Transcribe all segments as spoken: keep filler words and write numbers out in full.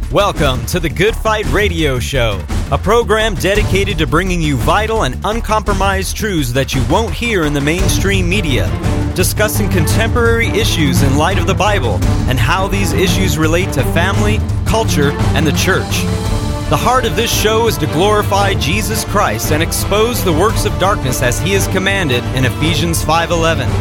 Welcome to the Good Fight Radio Show, a program dedicated to bringing you vital and uncompromised truths that you won't hear in the mainstream media, discussing contemporary issues in light of the Bible and how these issues relate to family, culture, and the church. The heart of this show is to glorify Jesus Christ and expose the works of darkness as He is commanded in Ephesians five eleven.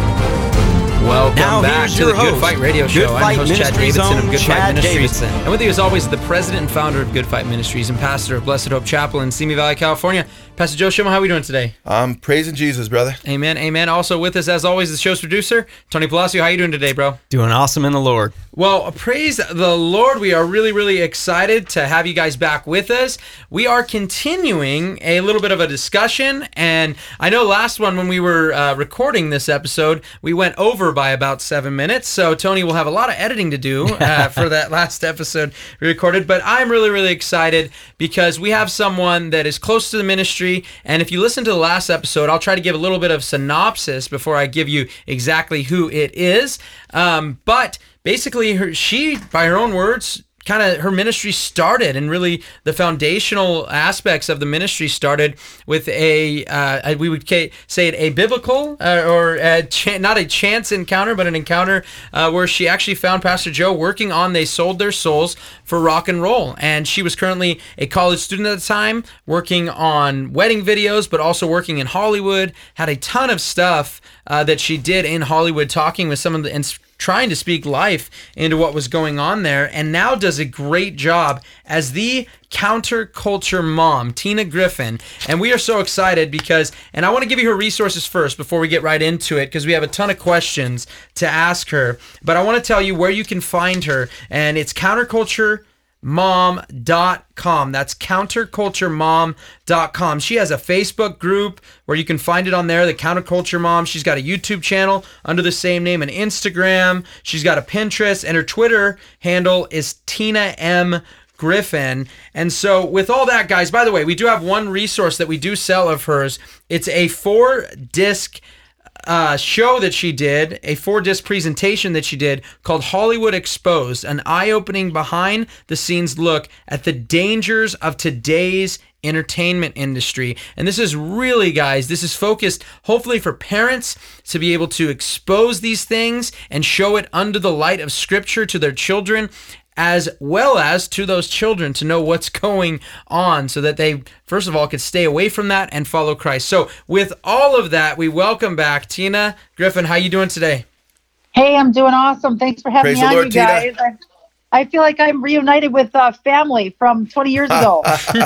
Welcome now, back to the host, Good Fight Radio Show. Good I'm Fight your host, Chad Ministries Davidson of own Good Chad Fight Ministries. Davidson. And with you, as always, the president and founder of Good Fight Ministries and pastor of Blessed Hope Chapel in Simi Valley, California, Pastor Joe Schimel. How are we doing today? I'm praising Jesus, brother. Amen, amen. Also with us, as always, the show's producer, Tony Palacio. How are you doing today, bro? Doing awesome in the Lord. Well, praise the Lord. We are really, really excited to have you guys back with us. We are continuing a little bit of a discussion, and I know last one when we were uh, recording this episode, we went over by about seven minutes, so Tony will have a lot of editing to do uh, for that last episode we recorded, but I'm really, really excited because we have someone that is close to the ministry, and if you listen to the last episode, I'll try to give a little bit of synopsis before I give you exactly who it is, um, but basically, her, she, by her own words, kind of her ministry started, and really the foundational aspects of the ministry started with a, uh, we would say it a biblical uh, or a ch- not a chance encounter, but an encounter uh, where she actually found Pastor Joe working on They Sold Their Souls for Rock and Roll. And she was currently a college student at the time, working on wedding videos, but also working in Hollywood, had a ton of stuff uh, that she did in Hollywood, talking with some of the and trying to speak life into what was going on there, and now does a great job as the counterculture mom, Tina Griffin. And we are so excited because, and I want to give you her resources first before we get right into it, because we have a ton of questions to ask her, but I want to tell you where you can find her, and it's counterculture mom dot com. That's counterculture mom dot com. She has a Facebook group where you can find it on there, the Counterculture Mom. She's got a YouTube channel under the same name, an Instagram. She's got a Pinterest, and her Twitter handle is Tina M. Griffin. And so with all that, guys, by the way, we do have one resource that we do sell of hers. It's a four-disc Uh, show that she did, a four-disc presentation that she did called Hollywood Exposed, an eye-opening behind-the-scenes look at the dangers of today's entertainment industry. And this is really, guys, this is focused hopefully for parents to be able to expose these things and show it under the light of Scripture to their children, as well as to those children to know what's going on so that they, first of all, could stay away from that and follow Christ. So with all of that, we welcome back Tina Griffin. How you doing today? Hey, I'm doing awesome. Thanks for having Praise me the on, Lord, you guys. I, I feel like I'm reunited with uh, family from twenty years ago.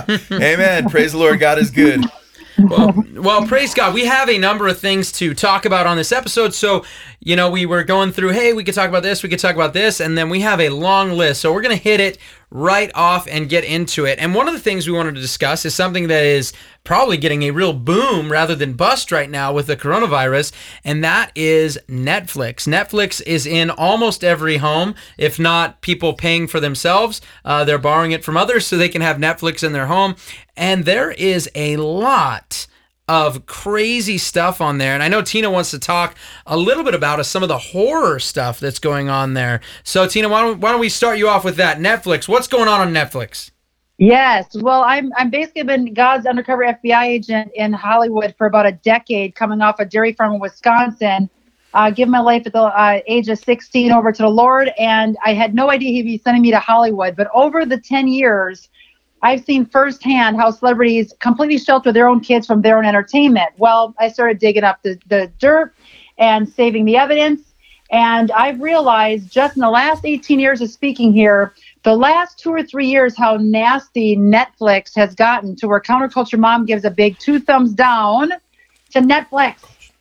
Amen. Praise the Lord. God is good. Well, well, praise God. We have a number of things to talk about on this episode. So, you know, we were going through, hey, we could talk about this, we could talk about this, and then we have a long list. So we're going to hit it right off and get into it. And one of the things we wanted to discuss is something that is probably getting a real boom rather than bust right now with the coronavirus, and that is Netflix. Netflix is in almost every home, if not people paying for themselves. Uh, they're borrowing it from others so they can have Netflix in their home. And there is a lot of crazy stuff on there. And I know Tina wants to talk a little bit about some of the horror stuff that's going on there. So Tina, why don't, why don't we start you off with that? Netflix, what's going on on Netflix? Yes. Well, I'm I'm basically been God's undercover F B I agent in Hollywood for about a decade, coming off a dairy farm in Wisconsin. Uh, give my life at the uh, age of sixteen over to the Lord, and I had no idea he'd be sending me to Hollywood. But over the ten years, I've seen firsthand how celebrities completely shelter their own kids from their own entertainment. Well, I started digging up the, the dirt and saving the evidence, and I've realized just in the last eighteen years of speaking here, the last two or three years, how nasty Netflix has gotten to where Counterculture Mom gives a big two thumbs down to Netflix.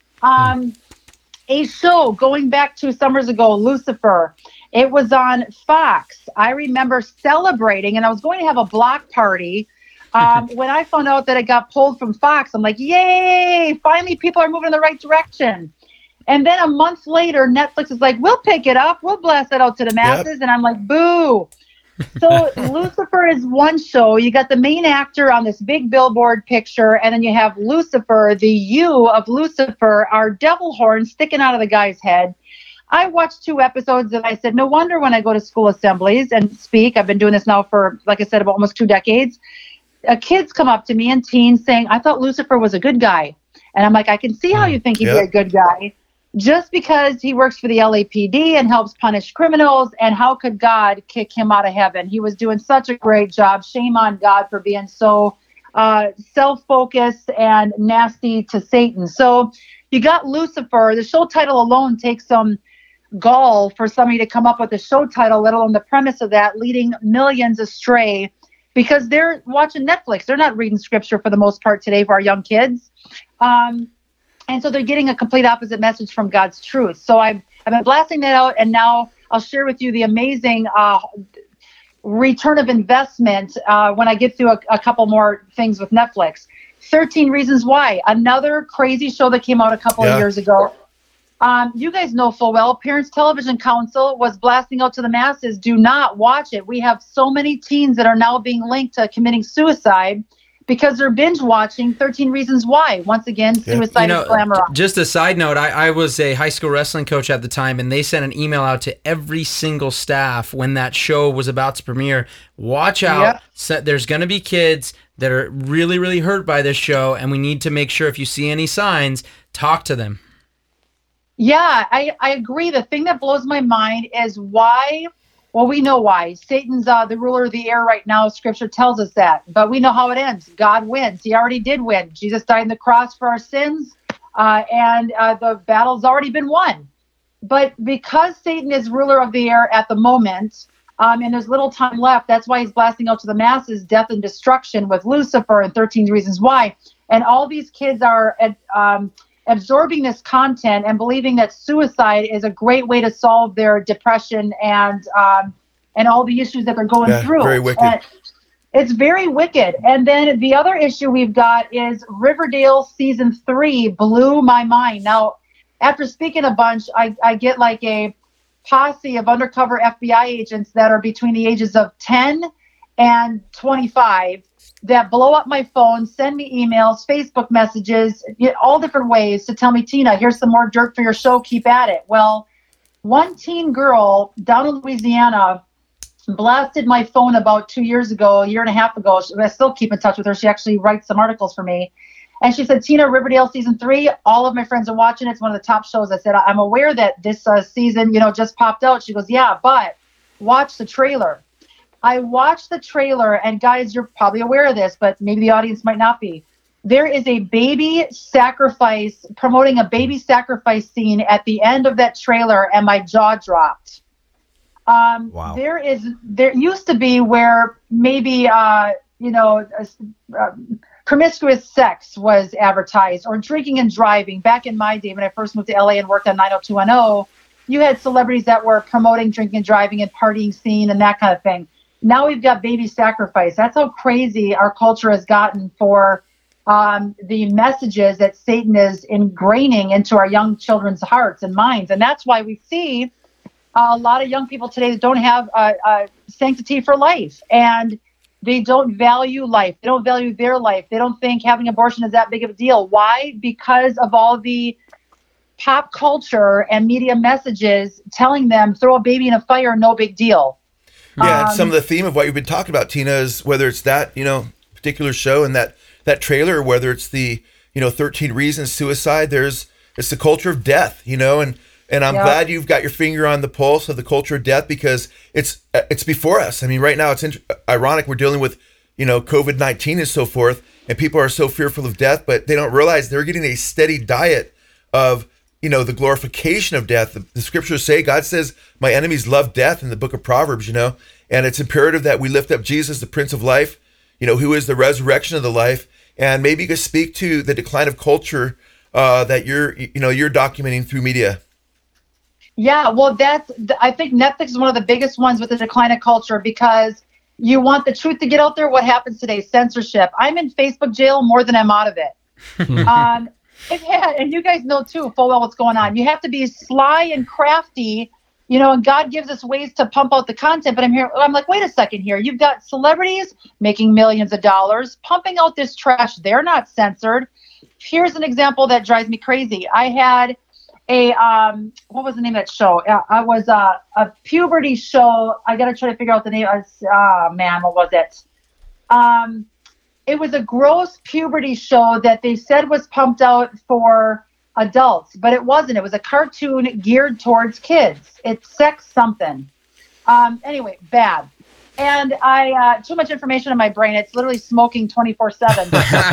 Um, a show going back two summers ago, Lucifer. It was on Fox. I remember celebrating, and I was going to have a block party. Um, when I found out that it got pulled from Fox, I'm like, yay, finally people are moving in the right direction. And then a month later, Netflix is like, we'll pick it up. We'll blast it out to the masses. Yep. And I'm like, boo. So Lucifer is one show. You got the main actor on this big billboard picture, and then you have Lucifer, the U of Lucifer, our devil horn sticking out of the guy's head. I watched two episodes and I said, no wonder when I go to school assemblies and speak, I've been doing this now for, like I said, about almost two decades. Uh, kids come up to me and teens saying, I thought Lucifer was a good guy. And I'm like, I can see how you think he'd Yep. be a good guy just because he works for the L A P D and helps punish criminals. And how could God kick him out of heaven? He was doing such a great job. Shame on God for being so uh, self-focused and nasty to Satan. So you got Lucifer. The show title alone takes some gall for somebody to come up with a show title, let alone the premise of that, leading millions astray because they're watching Netflix. They're not reading scripture for the most part today for our young kids. Um, and so they're getting a complete opposite message from God's truth. So I've, I've been blasting that out, and now I'll share with you the amazing uh, return of investment uh, when I get through a, a couple more things with Netflix. thirteen Reasons Why, another crazy show that came out a couple Yeah. of years ago. Um, you guys know full well, Parents Television Council was blasting out to the masses, do not watch it. We have so many teens that are now being linked to committing suicide because they're binge watching thirteen Reasons Why. Once again, suicide You know, is glamour. just a side note, I, I was a high school wrestling coach at the time, and they sent an email out to every single staff when that show was about to premiere. Watch out. Yep. So there's going to be kids that are really, really hurt by this show, and we need to make sure if you see any signs, talk to them. Yeah, I, I agree. The thing that blows my mind is why, well, we know why. Satan's uh, the ruler of the air right now. Scripture tells us that. But we know how it ends. God wins. He already did win. Jesus died on the cross for our sins, uh, and uh, the battle's already been won. But because Satan is ruler of the air at the moment, um, and there's little time left, that's why he's blasting out to the masses death and destruction with Lucifer and thirteen Reasons Why. And all these kids are at, um, absorbing this content and believing that suicide is a great way to solve their depression and um, and all the issues that they're going Yeah, through. very wicked. And it's very wicked. And then the other issue we've got is Riverdale season three blew my mind. Now, after speaking a bunch, I, I get like a posse of undercover F B I agents that are between the ages of ten and twenty-five that blow up my phone, send me emails, Facebook messages, you know, all different ways to tell me, Tina, here's some more dirt for your show. Keep at it. Well, one teen girl down in Louisiana blasted my phone about two years ago, a year and a half ago. I still keep in touch with her. She actually writes some articles for me. And she said, Tina, Riverdale season three, all of my friends are watching it. It's one of the top shows. I said, I'm aware that this uh, season, you know, just popped out. She goes, yeah, but watch the trailer. I watched the trailer, and guys, you're probably aware of this, but maybe the audience might not be. There is a baby sacrifice, promoting a baby sacrifice scene at the end of that trailer, and my jaw dropped. Um, Wow. There is, there used to be where maybe, uh, you know, uh, promiscuous sex was advertised, or drinking and driving. Back in my day, when I first moved to L A and worked on nine oh two one oh, you had celebrities that were promoting drinking and driving and partying scene and that kind of thing. Now we've got baby sacrifice. That's how crazy our culture has gotten for um, the messages that Satan is ingraining into our young children's hearts and minds. And that's why we see uh, a lot of young people today that don't have uh, uh, sanctity for life. And they don't value life. They don't value their life. They don't think having abortion is that big of a deal. Why? Because of all the pop culture and media messages telling them throw a baby in a fire, no big deal. Yeah, and Um, some of the theme of what you've been talking about, Tina, is whether it's that, you know, particular show and that that trailer, or whether it's the, you know, thirteen Reasons Suicide, there's it's the culture of death, you know, and and I'm Yep. glad you've got your finger on the pulse of the culture of death, because it's it's before us. I mean, right now it's int- ironic we're dealing with, you know, COVID nineteen and so forth, and people are so fearful of death, but they don't realize they're getting a steady diet of, you know, the glorification of death. The, the scriptures say, God says, my enemies love death in the book of Proverbs, you know, and it's imperative that we lift up Jesus, the Prince of Life, you know, who is the resurrection of the life. And maybe you could speak to the decline of culture uh, that you're, you know, you're documenting through media. Yeah, well, that's, I think Netflix is one of the biggest ones with the decline of culture, because you want the truth to get out there. What happens today? Censorship. I'm in Facebook jail more than I'm out of it. um, and, yeah, and you guys know too full well what's going on. You have to be sly and crafty, you know, and God gives us ways to pump out the content. But I'm here, I'm like, wait a second here. You've got celebrities making millions of dollars, pumping out this trash. They're not censored. Here's an example that drives me crazy. I had a um, what was the name of that show? Uh, it was a, a puberty show. I gotta try to figure out the name. Ah, oh, man, what was it? Um, it was a gross puberty show that they said was pumped out for adults, but it wasn't. It was a cartoon geared towards kids. It's sex something. Um, anyway, bad. And I uh, too much information in my brain. It's literally smoking twenty-four seven.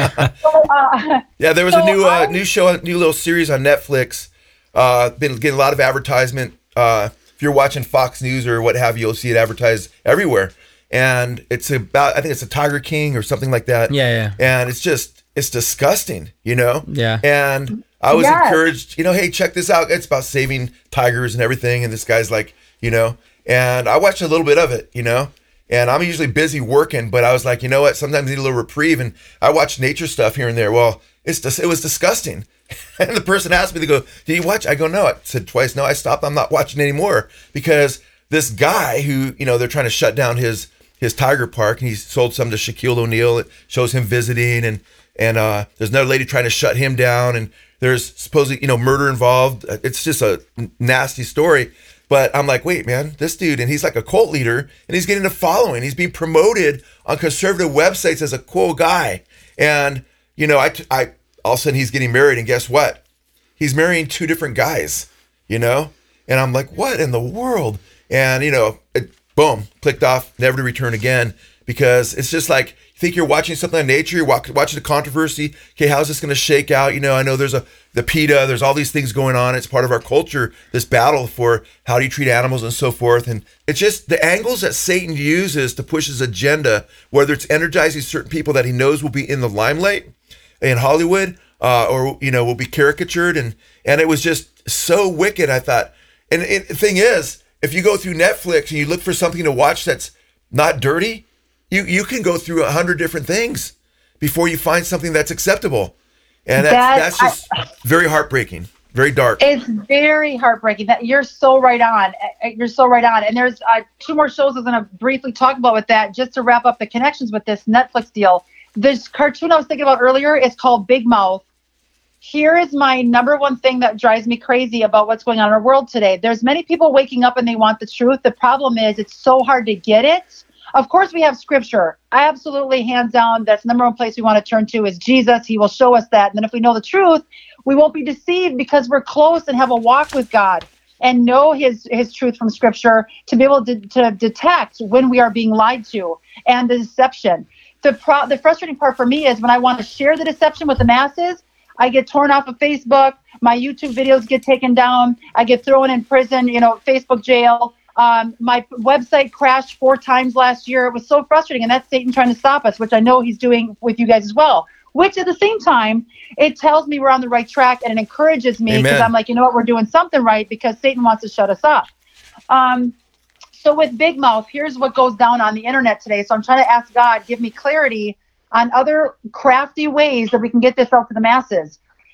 so, uh, yeah, there was so a new uh, I, new show, a new little series on Netflix. Uh, been getting a lot of advertisement. Uh, if you're watching Fox News or what have you, you'll see it advertised everywhere. And it's about, I think it's a Tiger King or something like that. Yeah, yeah. And it's just, it's disgusting, you know? Yeah. And I was yes. encouraged, you know, hey, check this out. It's about saving tigers and everything. And this guy's like, you know, and I watched a little bit of it, you know? And I'm usually busy working, but I was like, you know what? Sometimes I need a little reprieve. And I watch nature stuff here and there. Well, it's just, it was disgusting. And the person asked me to go, did you watch? I go, no. I said twice, no, I stopped. I'm not watching anymore because this guy who, you know, they're trying to shut down his his tiger park, and he sold some to Shaquille O'Neal. It shows him visiting, and and uh, there's another lady trying to shut him down, and there's supposedly, you know, murder involved. It's just a nasty story. But I'm like, wait, man, this dude, and he's like a cult leader, and he's getting a following. He's being promoted on conservative websites as a cool guy. And, you know, I, I all of a sudden he's getting married, and guess what? He's marrying two different guys, you know? And I'm like, what in the world? And, you know, it, boom, clicked off, never to return again, because it's just like, you think you're watching something on nature, you're watching the controversy. Okay, how's this going to shake out? You know, I know there's a the PETA, there's all these things going on. It's part of our culture, this battle for how do you treat animals and so forth. And it's just the angles that Satan uses to push his agenda, whether it's energizing certain people that he knows will be in the limelight in Hollywood, uh, or, you know, will be caricatured. And, and it was just so wicked, I thought. And it, the thing is, if you go through Netflix and you look for something to watch that's not dirty, you, you can go through a hundred different things before you find something that's acceptable. And that's, that, that's just I, very heartbreaking, very dark. It's very heartbreaking. That you're so right on. You're so right on. And there's uh, two more shows I was going to briefly talk about with that, just to wrap up the connections with this Netflix deal. This cartoon I was thinking about earlier is called Big Mouth. Here is my number one thing that drives me crazy about what's going on in our world today. There's many people waking up and they want the truth. The problem is it's so hard to get it. Of course, we have scripture. Absolutely, hands down, that's the number one place we want to turn to is Jesus. He will show us that. And then if we know the truth, we won't be deceived because we're close and have a walk with God and know his his truth from scripture to be able to, to detect when we are being lied to and the deception. The pro- the frustrating part for me is when I want to share the deception with the masses, I get torn off of Facebook. My YouTube videos get taken down. I get thrown in prison, you know, Facebook jail. Um, my website crashed four times last year. It was so frustrating. And that's Satan trying to stop us, which I know he's doing with you guys as well. Which at the same time, it tells me we're on the right track and it encourages me because I'm like, you know what, we're doing something right because Satan wants to shut us up. Um, so with Big Mouth, here's what goes down on the internet today. So I'm trying to ask God, give me clarity on other crafty ways that we can get this out to the masses.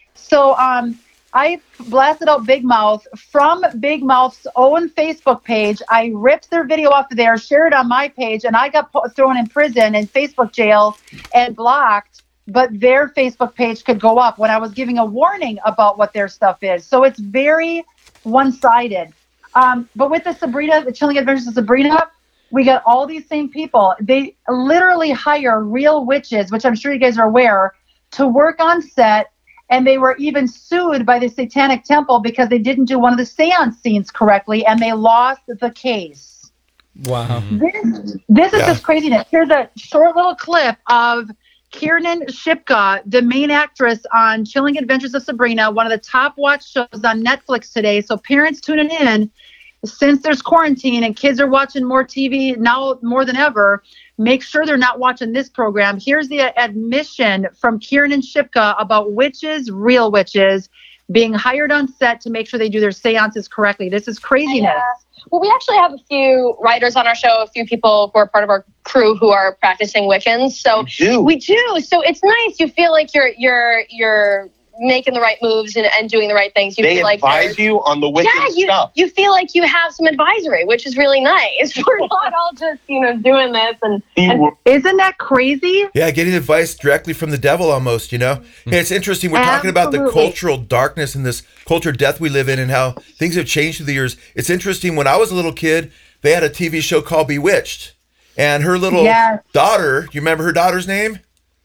So um, I blasted out Big Mouth from Big Mouth's own Facebook page. I ripped their video off of there, shared it on my page, and I got po- thrown in prison and Facebook jail and blocked. But their Facebook page could go up when I was giving a warning about what their stuff is. So it's very one-sided. Um, but with the Sabrina, the Chilling Adventures of Sabrina, we got all these same people. They literally hire real witches, which I'm sure you guys are aware, to work on set. And they were even sued by the Satanic Temple because they didn't do one of the seance scenes correctly, and they lost the case. Wow. This, this is Yeah. just craziness. Here's a short little clip of Kiernan Shipka, the main actress on Chilling Adventures of Sabrina, one of the top watched shows on Netflix today. So parents tuning in, since there's quarantine and kids are watching more T V now more than ever, make sure they're not watching this program. Here's the admission from Kiernan Shipka about witches, real witches, being hired on set to make sure they do their seances correctly. This is craziness. Yeah. Well, we actually have a few writers on our show, a few people who are part of our crew who are practicing Wiccans. So We do. we do. So it's nice. You feel like you're you're you're making the right moves and, and doing the right things. You They feel like advise there's- you on the wicked yeah, you, stuff. you feel like you have some advisory, which is really nice. We're not all just, you know, doing this and, and Isn't that crazy? Yeah, getting advice directly from the devil almost, you know? Hey, it's interesting. We're talking about the Absolutely. cultural darkness and this culture death we live in and how things have changed through the years. It's interesting. When I was a little kid, they had a T V show called Bewitched. And her little Yes. daughter, do you remember her daughter's name?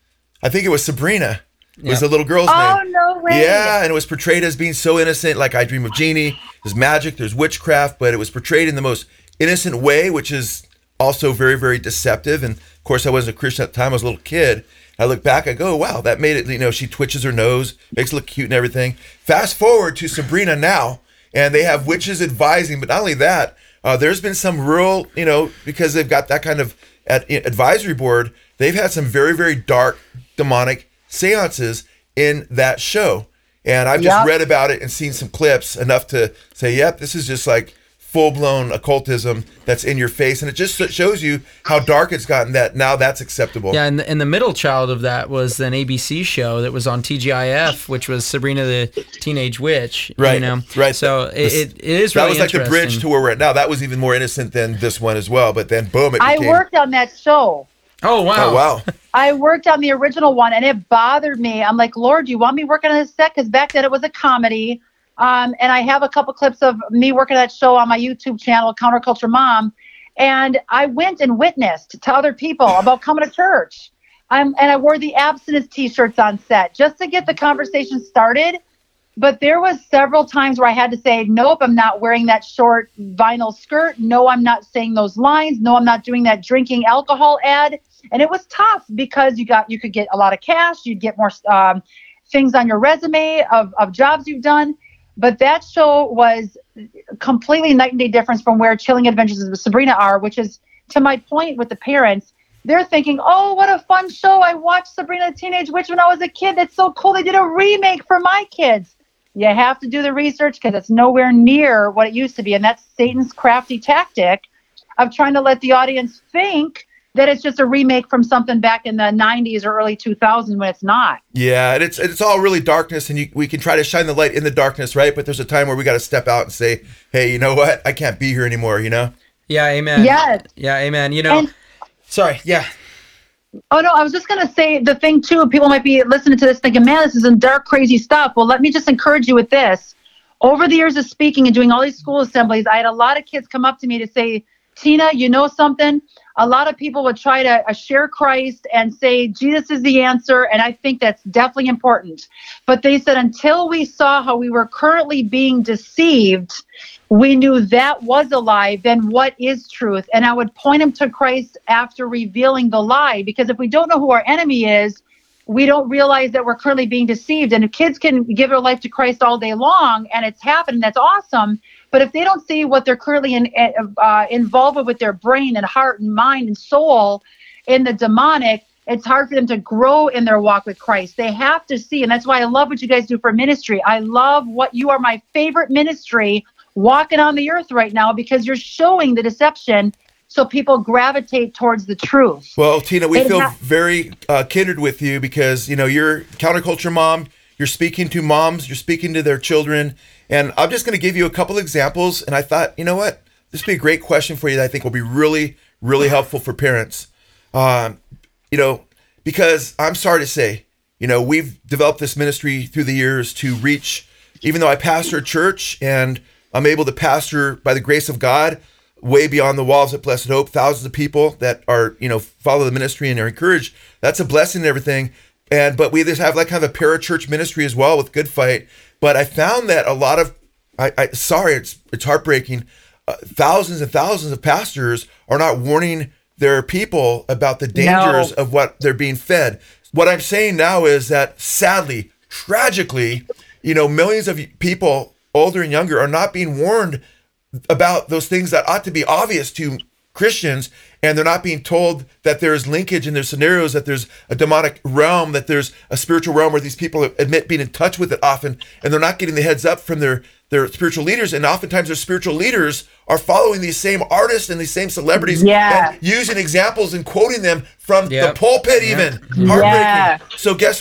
I think it was Sabrina. It was Yeah. the little girl's Oh, name. no way. Yeah, and it was portrayed as being so innocent, like I Dream of Jeannie. There's magic, there's witchcraft, but it was portrayed in the most innocent way, which is also very, very deceptive. And of course, I wasn't a Christian at the time. I was a little kid. I look back, I go, wow, that made it, you know, she twitches her nose, makes it look cute and everything. Fast forward to Sabrina now, and they have witches advising, but not only that, uh, there's been some real, you know, because they've got that kind of at, advisory board, they've had some very, very dark, demonic seances in that show. And I've just Yep. read about it and seen some clips enough to say, yep, this is just like full-blown occultism that's in your face. And it just shows you how dark it's gotten that now that's acceptable. Yeah, and the, and the middle child of that was an A B C show that was on T G I F, which was Sabrina the Teenage Witch. Right, You know? right. So it, This- it, it is That really was like the bridge interesting. to where we're at now. That was even more innocent than this one as well. But then, boom, it I became. worked on that show. Oh, wow. Oh, wow. I worked on the original one, and it bothered me. I'm like, Lord, do you want me working on this set? Because back then it was a comedy. Um, and I have a couple clips of me working that show on my YouTube channel, Counterculture Mom. And I went and witnessed to other people about coming to church. I'm, and I wore the abstinence T-shirts on set just to get the conversation started. But there was several times where I had to say, nope, I'm not wearing that short vinyl skirt. No, I'm not saying those lines. No, I'm not doing that drinking alcohol ad. And it was tough because you got you could get a lot of cash. You'd get more um, things on your resume of, of jobs you've done. But that show was completely night and day difference from where Chilling Adventures of Sabrina are, which is, to my point with the parents, they're thinking, oh, what a fun show. I watched Sabrina the Teenage Witch when I was a kid. That's so cool. They did a remake for my kids. You have to do the research because it's nowhere near what it used to be. And that's Satan's crafty tactic of trying to let the audience think that it's just a remake from something back in the nineties or early two thousands when it's not. Yeah, and it's it's all really darkness, and you, we can try to shine the light in the darkness, right? But there's a time where we got to step out and say, hey, you know what? I can't be here anymore, you know? Yeah, amen. Yes. Yeah, amen. You know, And- sorry. Yeah. Oh, no, I was just going to say the thing, too, people might be listening to this thinking, man, this is some dark, crazy stuff. Well, let me just encourage you with this. Over the years of speaking and doing all these school assemblies, I had a lot of kids come up to me to say, Tina, you know something? A lot of people would try to uh, share Christ and say Jesus is the answer, and I think that's definitely important. But they said until we saw how we were currently being deceived, we knew that was a lie, then what is truth? And I would point them to Christ after revealing the lie, because if we don't know who our enemy is, we don't realize that we're currently being deceived. And if kids can give their life to Christ all day long, and it's happening, that's awesome. But if they don't see what they're currently in, uh, involved with, with their brain and heart and mind and soul in the demonic, it's hard for them to grow in their walk with Christ. They have to see, and that's why I love what you guys do for ministry. I love what you are my favorite ministry walking on the earth right now, because you're showing the deception so people gravitate towards the truth. Well, Tina, we It feel ha- very uh, kindred with you because, you know, you're counterculture mom. You're speaking to moms. You're speaking to their children. And I'm just going to give you a couple examples. And I thought, you know what? This would be a great question for you that I think will be really, really helpful for parents. Um, you know, because I'm sorry to say, you know, we've developed this ministry through the years to reach, even though I pastor a church and I'm able to pastor by the grace of God way beyond the walls at Blessed Hope, thousands of people that are, you know, follow the ministry and are encouraged. That's a blessing and everything. And, but we just have like kind of a parachurch ministry as well with Good Fight. But I found that a lot of, I, I sorry, it's, it's heartbreaking. Uh, thousands and thousands of pastors are not warning their people about the dangers No. of what they're being fed. What I'm saying now is that sadly, tragically, you know, millions of people, older and younger, are not being warned about those things that ought to be obvious to Christians, and they're not being told that there's linkage in their scenarios, that there's a demonic realm, that there's a spiritual realm where these people admit being in touch with it often, and they're not getting the heads up from their, their spiritual leaders, and oftentimes their spiritual leaders are following these same artists and these same celebrities Yeah. and using examples and quoting them from Yep. the pulpit even. Yep. Heartbreaking. Yeah. So guess what?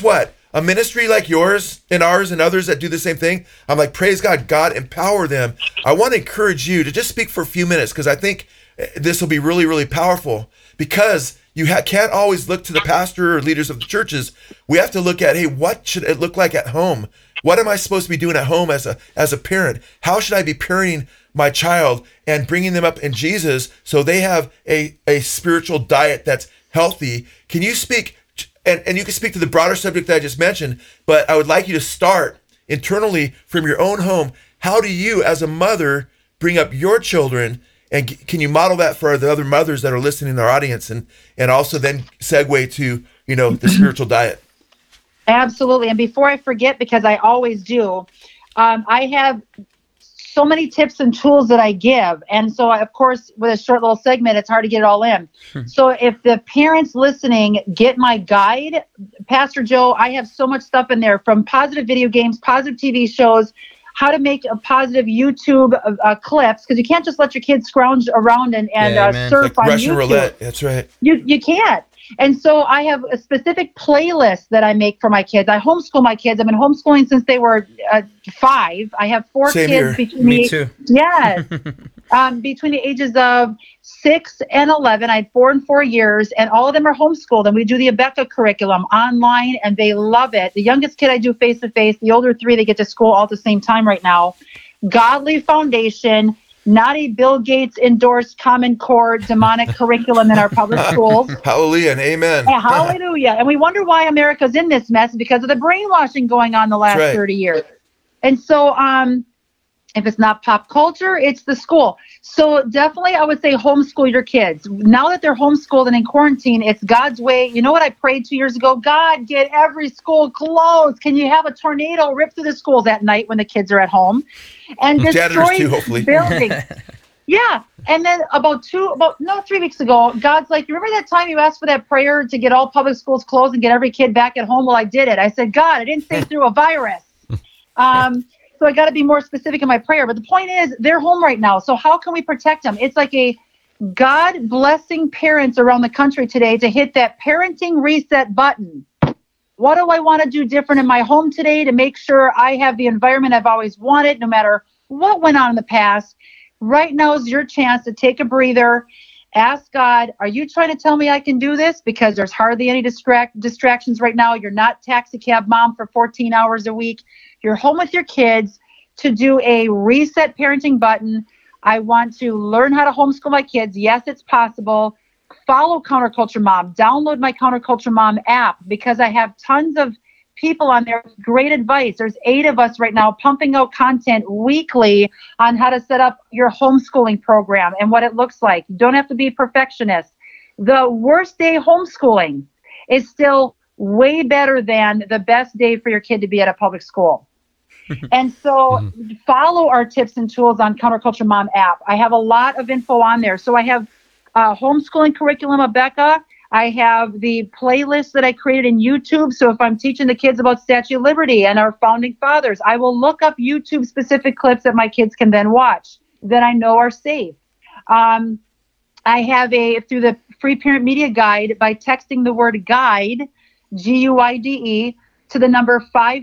a ministry like yours and ours and others that do the same thing, I'm like, praise God, God empower them. I want to encourage you to just speak for a few minutes because I think this will be really, really powerful because you ha- can't always look to the pastor or leaders of the churches. We have to look at, hey, what should it look like at home? What am I supposed to be doing at home as a as a parent? How should I be parenting my child and bringing them up in Jesus so they have a, a spiritual diet that's healthy? Can you speak, and, and you can speak to the broader subject that I just mentioned, but I would like you to start internally from your own home. How do you, as a mother, bring up your children? And g- can you model that for the other mothers that are listening in our audience, and, and also then segue to, you know, the spiritual diet? Absolutely. And before I forget, because I always do, um, I have so many tips and tools that I give. And so, of course, with a short little segment, it's hard to get it all in. So if the parents listening get my guide, Pastor Joe, I have so much stuff in there, from positive video games, positive T V shows, how to make a positive YouTube uh, uh, clips, because you can't just let your kids scrounge around and, and Yeah, uh, man. surf Like on Russian YouTube. roulette. That's right. You you can't. And so I have a specific playlist that I make for my kids. I homeschool my kids. I've been homeschooling since they were uh, five. I have four Same kids here. between Me the, too. Yes, um, between the ages of six and eleven. I had four and four years, and all of them are homeschooled. And we do the Abeka curriculum online, and they love it. The youngest kid I do face to face. The older three, they get to school all at the same time right now. Godly foundation. Not a Bill Gates endorsed Common Core demonic curriculum in our public schools. Hallelujah and amen. Yeah, hallelujah. And we wonder why America's in this mess because of the brainwashing going on the last That's right. thirty years. And so um, if it's not pop culture, it's the school. So definitely I would say homeschool your kids. Now that they're homeschooled and in quarantine, it's God's way. You know what I prayed two years ago? God, get every school closed. Can you have a tornado rip through the schools at night when the kids are at home? And Janitors destroy too, hopefully. buildings. Yeah. And then about two, about, no, three weeks ago, God's like, you remember that time you asked for that prayer to get all public schools closed and get every kid back at home? Well, I did it. I said, God, I didn't say through a virus. Um, so I got to be more specific in my prayer. But the point is, they're home right now. So how can we protect them? It's like a God blessing parents around the country today to hit that parenting reset button. What do I want to do different in my home today to make sure I have the environment I've always wanted, no matter what went on in the past? Right now is your chance to take a breather. Ask God, are you trying to tell me I can do this? Because there's hardly any distract distractions right now. You're not taxi cab mom for fourteen hours a week. You're home with your kids to do a reset parenting button. I want to learn how to homeschool my kids. Yes, it's possible. Follow Counterculture Mom. Download my Counterculture Mom app because I have tons of people on there with great advice. There's eight of us right now pumping out content weekly on how to set up your homeschooling program and what it looks like. You don't have to be perfectionist. The worst day homeschooling is still way better than the best day for your kid to be at a public school. And so mm-hmm. follow our tips and tools on Counterculture Mom app. I have a lot of info on there. So I have uh, homeschooling curriculum, Abeka. I have the playlist that I created in YouTube. So if I'm teaching the kids about Statue of Liberty and our founding fathers, I will look up YouTube specific clips that my kids can then watch that I know are safe. Um, I have a, through the Free Parent Media Guide, by texting the word guide, G U I D E, to the number five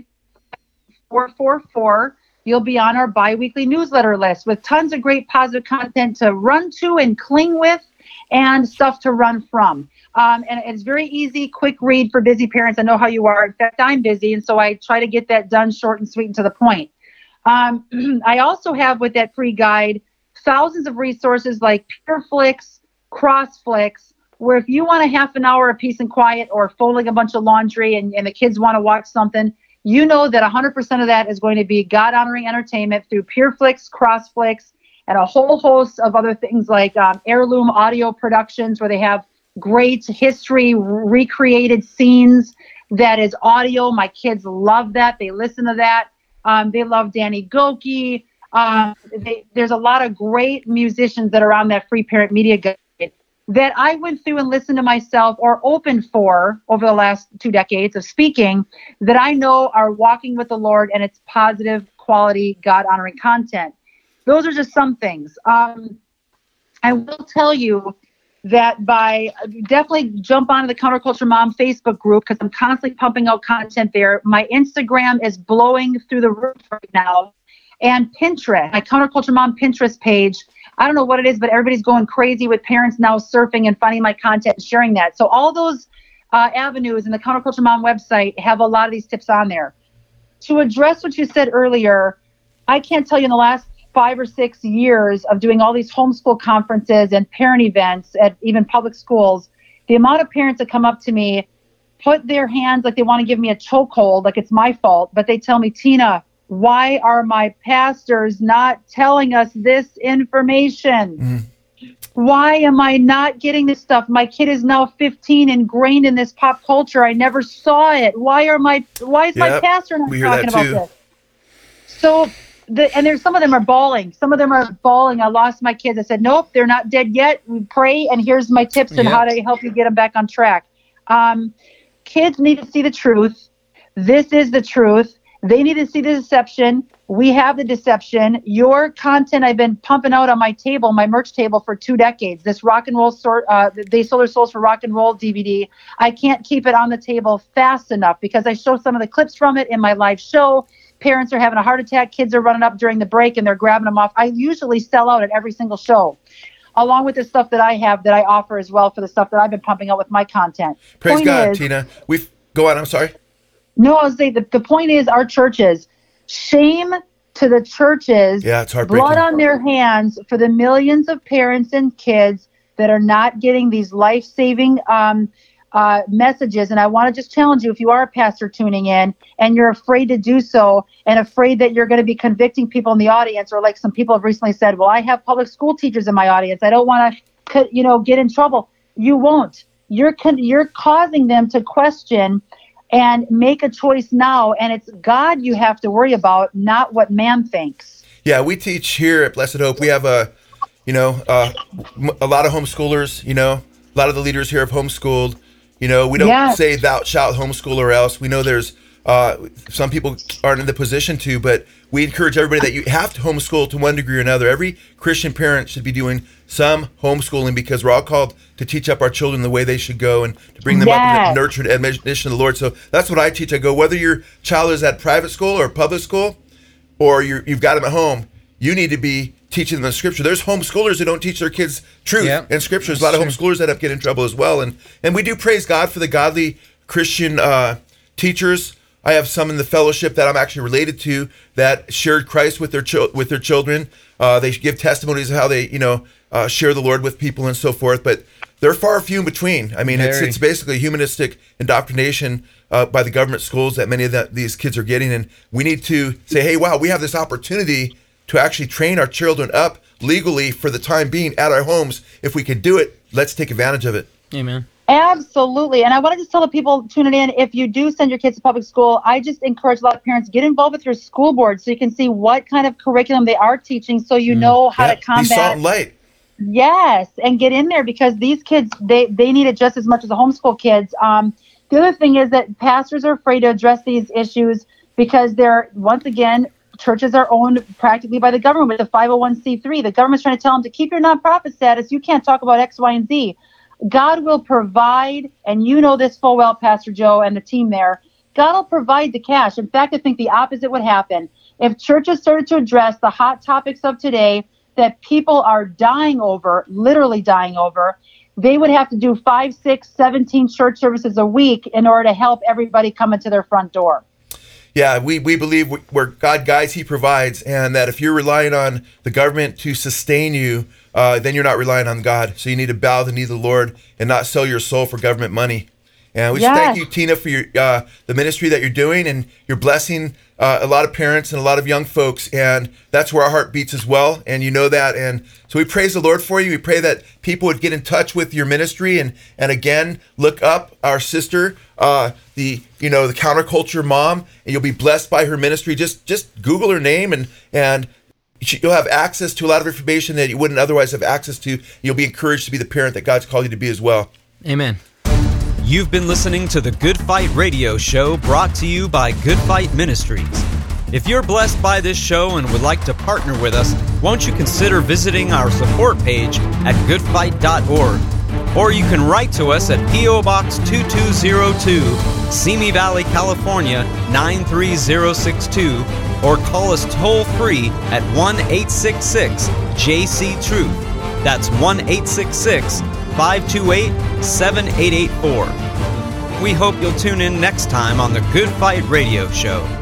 four four four, you'll be on our bi-weekly newsletter list with tons of great positive content to run to and cling with and stuff to run from. Um, and it's very easy, quick read for busy parents. I know how you are. In fact, I'm busy, and so I try to get that done short and sweet and to the point. Um, I also have with that free guide thousands of resources like PureFlix, CrossFlix, where if you want a half an hour of peace and quiet or folding a bunch of laundry and, and the kids want to watch something, you know that one hundred percent of that is going to be God-honoring entertainment through PureFlix, CrossFlix, and a whole host of other things like um, Heirloom Audio Productions, where they have great history recreated scenes that is audio. My kids love that. They listen to that. Um, they love Danny Gokey. Um, they, there's a lot of great musicians that are on that Free Parent Media Guide that I went through and listened to myself or opened for over the last two decades of speaking that I know are walking with the Lord, and it's positive, quality, God-honoring content. Those are just some things. Um, I will tell you that by definitely jump onto the Counterculture Mom Facebook group because I'm constantly pumping out content there. My Instagram is blowing through the roof right now. And Pinterest, my Counterculture Mom Pinterest page. I don't know what it is, but everybody's going crazy with parents now surfing and finding my content and sharing that. So all those uh, avenues in the Counterculture Mom website have a lot of these tips on there. To address what you said earlier, I can't tell you in the last five or six years of doing all these homeschool conferences and parent events at even public schools, the amount of parents that come up to me, put their hands like they want to give me a chokehold, like it's my fault, but they tell me, Tina, why are my pastors not telling us this information? Mm. Why am I not getting this stuff? My kid is now fifteen, ingrained in this pop culture. I never saw it. Why are my why is yep, my pastor not talking about this? So the and there's some of them are bawling. Some of them are bawling. I lost my kids. I said, nope, they're not dead yet. We pray, and here's my tips on yep. how to help you get them back on track. Um, kids need to see the truth. This is the truth. They need to see the deception. We have the deception. Your content I've been pumping out on my table, my merch table for two decades. This rock and roll, sort, uh, They Sold Their Souls for Rock and Roll D V D. I can't keep it on the table fast enough because I show some of the clips from it in my live show. Parents are having a heart attack. Kids are running up during the break and they're grabbing them off. I usually sell out at every single show, along with the stuff that I have that I offer as well for the stuff that I've been pumping out with my content. Praise Point God, is, Tina. We've go on. I'm sorry. No, I was saying the, the point is our churches, shame to the churches, yeah, it's heartbreaking. Blood on their hands for the millions of parents and kids that are not getting these life-saving um, uh, messages. And I want to just challenge you, if you are a pastor tuning in and you're afraid to do so and afraid that you're going to be convicting people in the audience, or like some people have recently said, well, I have public school teachers in my audience. I don't want to, you know, get in trouble. You won't. You're con- you're causing them to question and make a choice now, and it's God you have to worry about, not what man thinks. Yeah, we teach here at Blessed Hope. We have a, you know, uh, a lot of homeschoolers. You know, a lot of the leaders here have homeschooled. You know, we don't yes. say thou shalt homeschool or else. We know there's uh, some people aren't in the position to, but we encourage everybody that you have to homeschool to one degree or another. Every Christian parent should be doing some homeschooling because we're all called to teach up our children the way they should go and to bring them yes. up in the nurtured admonition of the Lord. So that's what I teach. I go, whether your child is at private school or public school, or you're, you've got them at home, you need to be teaching them the scripture. There's homeschoolers who don't teach their kids truth yeah, and scripture. There's a lot of homeschoolers that have get in trouble as well. And and we do praise God for the godly Christian uh, teachers. I have some in the fellowship that I'm actually related to that shared Christ with their ch- with their children. Uh, they give testimonies of how they, you know, uh, share the Lord with people and so forth. But they're far few in between. I mean, Very. it's it's basically humanistic indoctrination uh, by the government schools that many of the, these kids are getting. And we need to say, hey, wow, we have this opportunity to actually train our children up legally for the time being at our homes. If we can do it, let's take advantage of it. Amen. Absolutely. And I want to just tell the people tuning in, if you do send your kids to public school, I just encourage a lot of parents, get involved with your school board so you can see what kind of curriculum they are teaching so you mm. know how yeah, to combat. Be salt and light. Yes, and get in there because these kids, they, they need it just as much as the homeschool kids. Um, the other thing is that pastors are afraid to address these issues because they're, once again, churches are owned practically by the government with the five oh one c three. The government's trying to tell them to keep your nonprofit status. You can't talk about X, Y, and Z. God will provide, and you know this full well, Pastor Joe and the team there, God will provide the cash. In fact, I think the opposite would happen. If churches started to address the hot topics of today that people are dying over, literally dying over, they would have to do five, six, seventeen church services a week in order to help everybody come into their front door. Yeah, we, we believe where God guides, he provides, and that if you're relying on the government to sustain you, uh, then you're not relying on God. So you need to bow the knee to the Lord and not sell your soul for government money. And we yes. just thank you, Tina, for your uh, the ministry that you're doing, and you're blessing uh, a lot of parents and a lot of young folks, and that's where our heart beats as well, and you know that. And so we praise the Lord for you. We pray that people would get in touch with your ministry, and and again look up our sister, uh, the you know the Counterculture Mom, and you'll be blessed by her ministry. Just just Google her name, and and you'll have access to a lot of information that you wouldn't otherwise have access to. You'll be encouraged to be the parent that God's called you to be as well. Amen. You've been listening to the Good Fight Radio Show, brought to you by Good Fight Ministries. If you're blessed by this show and would like to partner with us, won't you consider visiting our support page at good fight dot org Or you can write to us at P O Box two two zero two, Simi Valley, California nine three zero six two, or call us toll free at one eight six six J C Truth. That's one eight six six five two eight seven eight eight four. We hope you'll tune in next time on the Good Fight Radio Show.